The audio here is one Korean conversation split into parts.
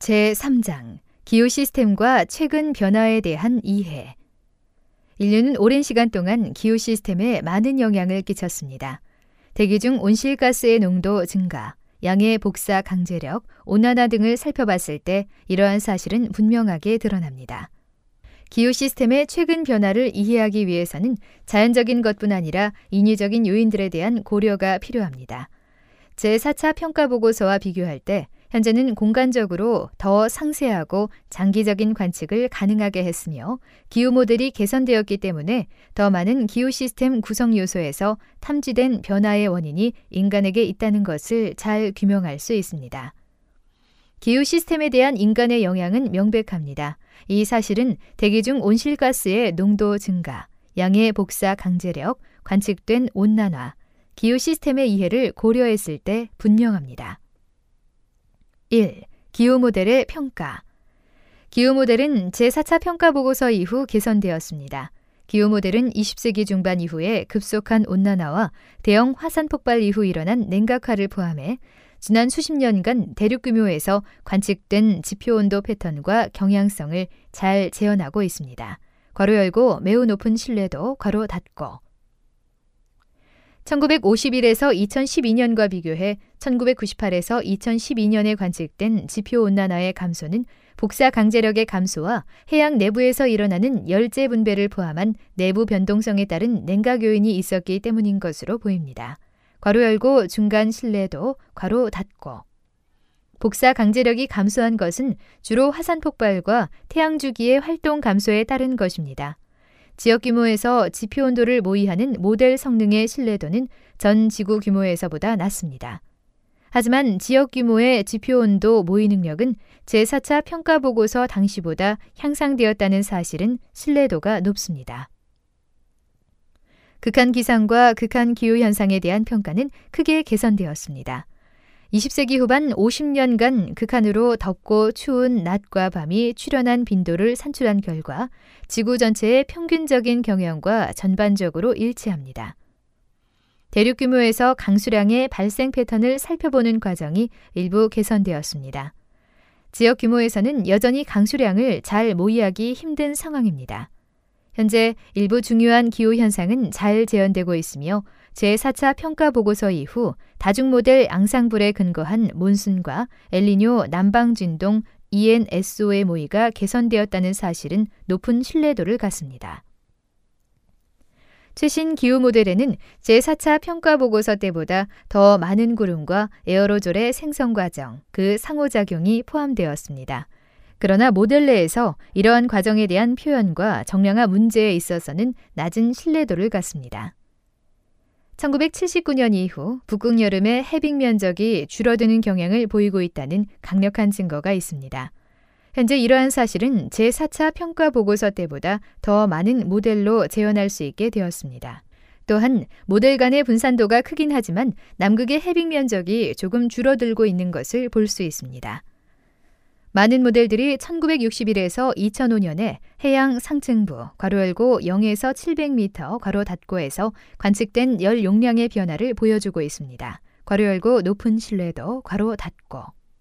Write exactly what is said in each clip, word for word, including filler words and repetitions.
제삼 장 기후 시스템과 최근 변화에 대한 이해. 인류는 오랜 시간 동안 기후 시스템에 많은 영향을 끼쳤습니다. 대기 중 온실가스의 농도 증가, 양의 복사 강제력, 온난화 등을 살펴봤을 때 이러한 사실은 분명하게 드러납니다. 기후 시스템의 최근 변화를 이해하기 위해서는 자연적인 것뿐 아니라 인위적인 요인들에 대한 고려가 필요합니다. 제사 차 평가보고서와 비교할 때 현재는 공간적으로 더 상세하고 장기적인 관측을 가능하게 했으며 기후 모델이 개선되었기 때문에 더 많은 기후 시스템 구성 요소에서 탐지된 변화의 원인이 인간에게 있다는 것을 잘 규명할 수 있습니다. 기후 시스템에 대한 인간의 영향은 명백합니다. 이 사실은 대기 중 온실가스의 농도 증가, 양의 복사 강제력, 관측된 온난화, 기후 시스템의 이해를 고려했을 때 분명합니다. 일. 기후 모델의 평가. 기후 모델은 제사 차 평가보고서 이후 개선되었습니다. 기후 모델은 이십 세기 중반 이후에 급속한 온난화와 대형 화산 폭발 이후 일어난 냉각화를 포함해 지난 수십 년간 대륙 규모에서 관측된 지표 온도 패턴과 경향성을 잘 재현하고 있습니다. 괄호 열고 매우 높은 신뢰도 괄호 닫고. 천구백오십일에서 이천십이 년과 비교해 천구백구십팔에서 이천십이 년에 관측된 지표 온난화의 감소는 복사 강제력의 감소와 해양 내부에서 일어나는 열재 분배를 포함한 내부 변동성에 따른 냉각 요인이 있었기 때문인 것으로 보입니다. 괄호 열고 중간 신뢰도 괄호 닫고. 복사 강제력이 감소한 것은 주로 화산 폭발과 태양 주기의 활동 감소에 따른 것입니다. 지역 규모에서 지표 온도를 모의하는 모델 성능의 신뢰도는 전 지구 규모에서보다 낮습니다. 하지만 지역 규모의 지표 온도 모의 능력은 제사 차 평가보고서 당시보다 향상되었다는 사실은 신뢰도가 높습니다. 극한 기상과 극한 기후 현상에 대한 평가는 크게 개선되었습니다. 이십 세기 후반 오십 년간 극한으로 덥고 추운 낮과 밤이 출현한 빈도를 산출한 결과 지구 전체의 평균적인 경향과 전반적으로 일치합니다. 대륙 규모에서 강수량의 발생 패턴을 살펴보는 과정이 일부 개선되었습니다. 지역 규모에서는 여전히 강수량을 잘 모의하기 힘든 상황입니다. 현재 일부 중요한 기후 현상은 잘 재현되고 있으며 제사 차 평가보고서 이후 다중모델 앙상블에 근거한 몬순과 엘니뇨 남방진동 이엔에스오의 모의가 개선되었다는 사실은 높은 신뢰도를 갖습니다. 최신 기후 모델에는 제사 차 평가보고서 때보다 더 많은 구름과 에어로졸의 생성 과정, 그 상호작용이 포함되었습니다. 그러나 모델 내에서 이러한 과정에 대한 표현과 정량화 문제에 있어서는 낮은 신뢰도를 갖습니다. 천구백칠십구 년 이후 북극 여름의 해빙 면적이 줄어드는 경향을 보이고 있다는 강력한 증거가 있습니다. 현재 이러한 사실은 제사 차 평가보고서 때보다 더 많은 모델로 재현할 수 있게 되었습니다. 또한 모델 간의 분산도가 크긴 하지만 남극의 해빙 면적이 조금 줄어들고 있는 것을 볼 수 있습니다. 많은 모델들이 천구백육십일에서 이천오 년에 해양 상층부 괄호 열고 영에서 칠백 미터 괄호 닫고에서 관측된 열 용량의 변화를 보여주고 있습니다. 괄호 열고 높은 신뢰도 괄호 닫고.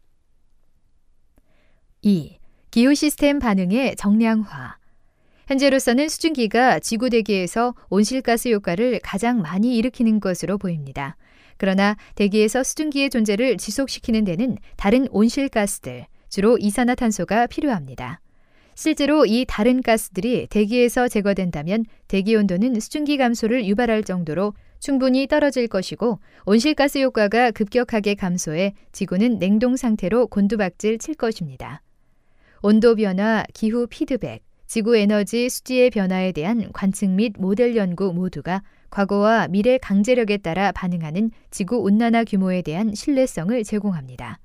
이. 기후 시스템 반응의 정량화. 현재로서는 수증기가 지구 대기에서 온실가스 효과를 가장 많이 일으키는 것으로 보입니다. 그러나 대기에서 수증기의 존재를 지속시키는 데는 다른 온실가스들, 주로 이산화탄소가 필요합니다. 실제로 이 다른 가스들이 대기에서 제거된다면 대기 온도는 수증기 감소를 유발할 정도로 충분히 떨어질 것이고 온실가스 효과가 급격하게 감소해 지구는 냉동 상태로 곤두박질 칠 것입니다. 온도 변화, 기후 피드백, 지구 에너지 수지의 변화에 대한 관측 및 모델 연구 모두가 과거와 미래 강제력에 따라 반응하는 지구 온난화 규모에 대한 신뢰성을 제공합니다.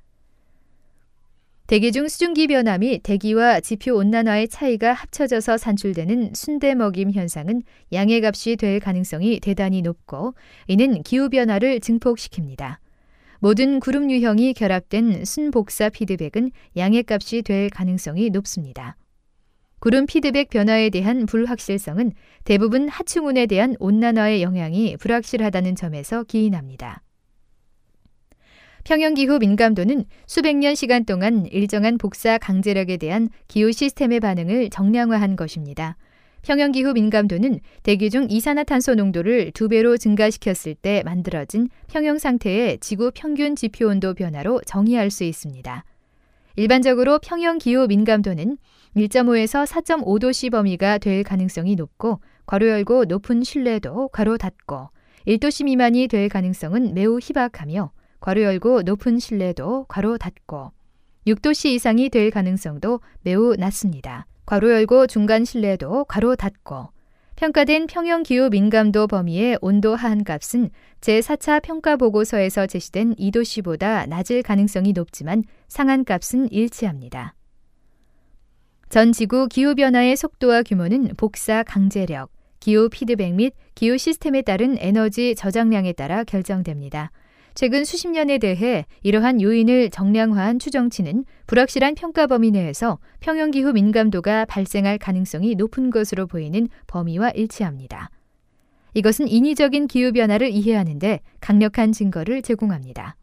대기 중 수증기 변화 및 대기와 지표 온난화의 차이가 합쳐져서 산출되는 순대먹임 현상은 양의 값이 될 가능성이 대단히 높고 이는 기후변화를 증폭시킵니다. 모든 구름 유형이 결합된 순복사 피드백은 양의 값이 될 가능성이 높습니다. 구름 피드백 변화에 대한 불확실성은 대부분 하층운에 대한 온난화의 영향이 불확실하다는 점에서 기인합니다. 평형기후 민감도는 수백 년 시간 동안 일정한 복사 강제력에 대한 기후 시스템의 반응을 정량화한 것입니다. 평형기후 민감도는 대기 중 이산화탄소 농도를 두 배로 증가시켰을 때 만들어진 평형 상태의 지구 평균 지표 온도 변화로 정의할 수 있습니다. 일반적으로 평형기후 민감도는 일 점 오에서 사 점 오 도씨 범위가 될 가능성이 높고 괄호 열고 높은 신뢰도 괄호 닫고 일 도씨 미만이 될 가능성은 매우 희박하며 괄호 열고 높은 신뢰도 괄호 닫고 육 도씨 이상이 될 가능성도 매우 낮습니다. 괄호 열고 중간 신뢰도 괄호 닫고 평가된 평형기후 민감도 범위의 온도 하한값은 제사 차 평가보고서에서 제시된 이 도씨보다 낮을 가능성이 높지만 상한값은 일치합니다. 전 지구 기후변화의 속도와 규모는 복사 강제력, 기후 피드백 및 기후 시스템에 따른 에너지 저장량에 따라 결정됩니다. 최근 수십 년에 대해 이러한 요인을 정량화한 추정치는 불확실한 평가 범위 내에서 평형기후 민감도가 발생할 가능성이 높은 것으로 보이는 범위와 일치합니다. 이것은 인위적인 기후변화를 이해하는 데 강력한 증거를 제공합니다.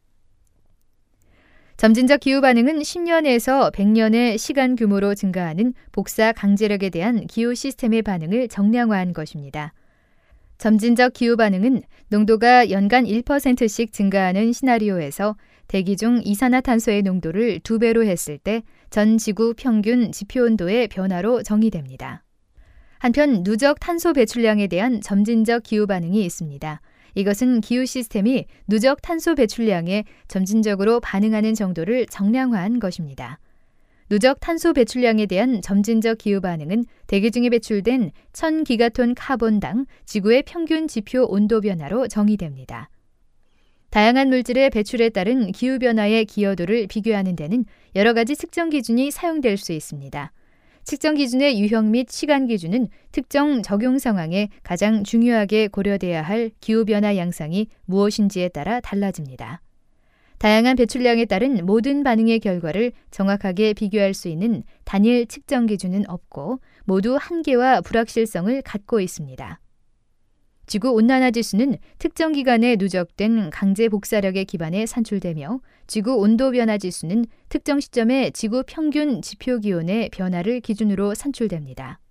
점진적 기후 반응은 십 년에서 백 년의 시간 규모로 증가하는 복사 강제력에 대한 기후 시스템의 반응을 정량화한 것입니다. 점진적 기후 반응은 농도가 연간 일 퍼센트씩 증가하는 시나리오에서 대기 중 이산화탄소의 농도를 두 배로 했을 때 전 지구 평균 지표 온도의 변화로 정의됩니다. 한편 누적 탄소 배출량에 대한 점진적 기후 반응이 있습니다. 이것은 기후 시스템이 누적 탄소 배출량에 점진적으로 반응하는 정도를 정량화한 것입니다. 누적 탄소 배출량에 대한 점진적 기후 반응은 대기 중에 배출된 천 기가톤 카본당 지구의 평균 지표 온도 변화로 정의됩니다. 다양한 물질의 배출에 따른 기후변화의 기여도를 비교하는 데는 여러 가지 측정 기준이 사용될 수 있습니다. 측정 기준의 유형 및 시간 기준은 특정 적용 상황에 가장 중요하게 고려돼야 할 기후변화 양상이 무엇인지에 따라 달라집니다. 다양한 배출량에 따른 모든 반응의 결과를 정확하게 비교할 수 있는 단일 측정 기준은 없고 모두 한계와 불확실성을 갖고 있습니다. 지구온난화 지수는 특정 기간에 누적된 강제 복사력에 기반해 산출되며 지구온도변화 지수는 특정 시점의 지구 평균 지표 기온의 변화를 기준으로 산출됩니다.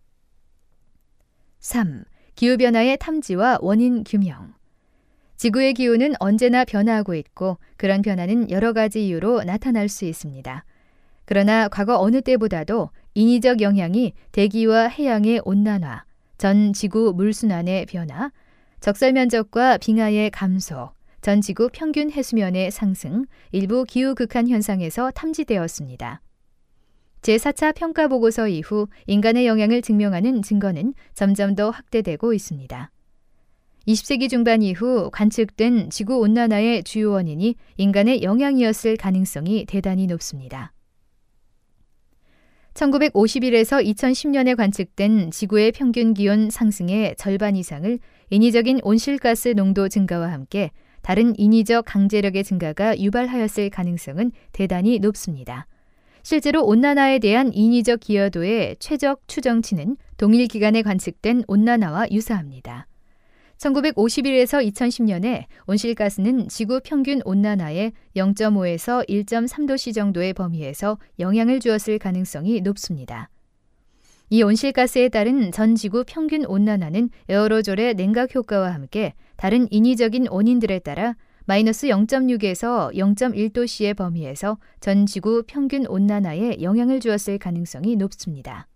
삼. 기후변화의 탐지와 원인 규명. 지구의 기온은 언제나 변화하고 있고 그런 변화는 여러 가지 이유로 나타날 수 있습니다. 그러나 과거 어느 때보다도 인위적 영향이 대기와 해양의 온난화, 전 지구 물순환의 변화, 적설 면적과 빙하의 감소, 전 지구 평균 해수면의 상승, 일부 기후 극한 현상에서 탐지되었습니다. 제사 차 평가보고서 이후 인간의 영향을 증명하는 증거는 점점 더 확대되고 있습니다. 이십 세기 중반 이후 관측된 지구온난화의 주요 원인이 인간의 영향이었을 가능성이 대단히 높습니다. 천구백오십일에서 이천십 년에 관측된 지구의 평균 기온 상승의 절반 이상을 인위적인 온실가스 농도 증가와 함께 다른 인위적 강제력의 증가가 유발하였을 가능성은 대단히 높습니다. 실제로 온난화에 대한 인위적 기여도의 최적 추정치는 동일 기간에 관측된 온난화와 유사합니다. 천구백오십일에서 이천십 년에 온실가스는 지구 평균 온난화의 영 점 오에서 일 점 삼 도씨 정도의 범위에서 영향을 주었을 가능성이 높습니다. 이 온실가스에 따른 전 지구 평균 온난화는 에어로졸의 냉각 효과와 함께 다른 인위적인 원인들에 따라 마이너스 영 점 육에서 영 점 일 도씨의 범위에서 전 지구 평균 온난화에 영향을 주었을 가능성이 높습니다.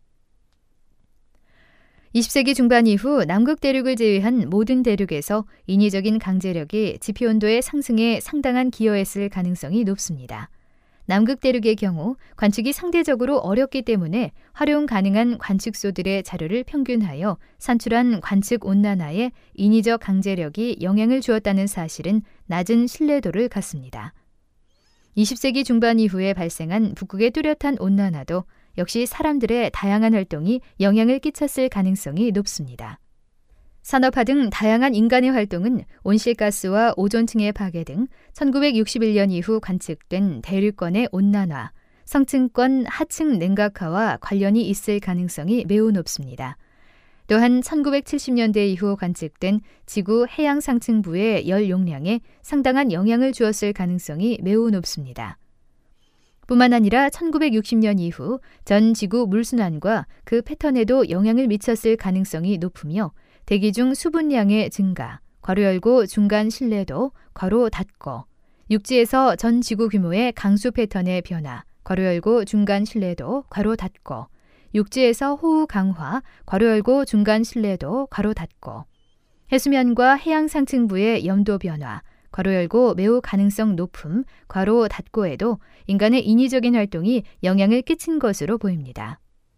이십 세기 중반 이후 남극 대륙을 제외한 모든 대륙에서 인위적인 강제력이 지표온도의 상승에 상당한 기여했을 가능성이 높습니다. 남극 대륙의 경우 관측이 상대적으로 어렵기 때문에 활용 가능한 관측소들의 자료를 평균하여 산출한 관측 온난화에 인위적 강제력이 영향을 주었다는 사실은 낮은 신뢰도를 갖습니다. 이십 세기 중반 이후에 발생한 북극의 뚜렷한 온난화도 역시 사람들의 다양한 활동이 영향을 끼쳤을 가능성이 높습니다. 산업화 등 다양한 인간의 활동은 온실가스와 오존층의 파괴 등 천구백육십일 년 이후 관측된 대륙권의 온난화, 성층권 하층 냉각화와 관련이 있을 가능성이 매우 높습니다. 또한 천구백칠십 년대 이후 관측된 지구 해양 상층부의 열 용량에 상당한 영향을 주었을 가능성이 매우 높습니다. 뿐만 아니라 천구백육십 년 이후 전 지구 물순환과 그 패턴에도 영향을 미쳤을 가능성이 높으며 대기 중 수분량의 증가, 괄호 열고 중간 실내도, 괄호 닫고, 육지에서 전 지구 규모의 강수 패턴의 변화, 괄호 열고 중간 실내도, 괄호 닫고, 육지에서 호우 강화, 괄호 열고 중간 실내도, 괄호 닫고, 해수면과 해양 상층부의 염도 변화, 괄호 열고 매우 가능성 높음, 괄호 닫고에도 인간의 인위적인 활동이 영향을 끼친 것으로 보입니다.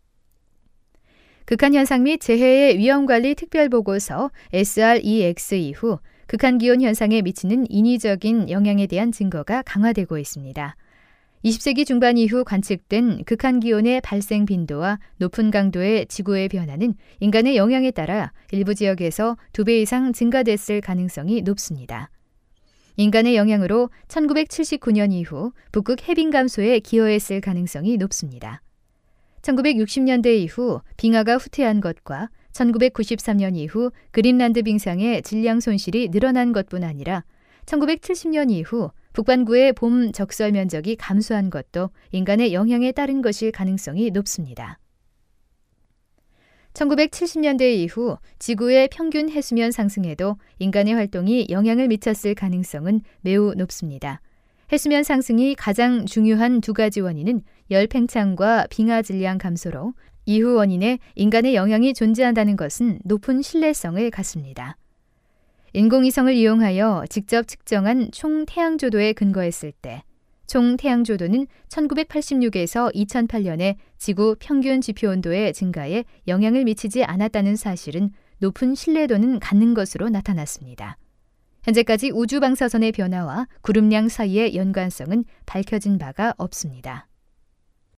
극한현상 및 재해의 위험관리 특별보고서 에스알이엑스 이후 극한기온 현상에 미치는 인위적인 영향에 대한 증거가 강화되고 있습니다. 이십 세기 중반 이후 관측된 극한기온의 발생 빈도와 높은 강도의 지구의 변화는 인간의 영향에 따라 일부 지역에서 두 배 이상 증가됐을 가능성이 높습니다. 인간의 영향으로 천구백칠십구 년 이후 북극 해빙 감소에 기여했을 가능성이 높습니다. 천구백육십 년대 이후 빙하가 후퇴한 것과 천구백구십삼 년 이후 그린란드 빙상의 질량 손실이 늘어난 것뿐 아니라 천구백칠십 년 이후 북반구의 봄 적설 면적이 감소한 것도 인간의 영향에 따른 것일 가능성이 높습니다. 천구백칠십 년대 이후 지구의 평균 해수면 상승에도 인간의 활동이 영향을 미쳤을 가능성은 매우 높습니다. 해수면 상승이 가장 중요한 두 가지 원인은 열 팽창과 빙하 질량 감소로 이후 원인에 인간의 영향이 존재한다는 것은 높은 신뢰성을 갖습니다. 인공위성을 이용하여 직접 측정한 총 태양조도에 근거했을 때 총 태양조도는 천구백팔십육에서 이천팔 년에 지구 평균 지표온도의 증가에 영향을 미치지 않았다는 사실은 높은 신뢰도는 갖는 것으로 나타났습니다. 현재까지 우주 방사선의 변화와 구름량 사이의 연관성은 밝혀진 바가 없습니다.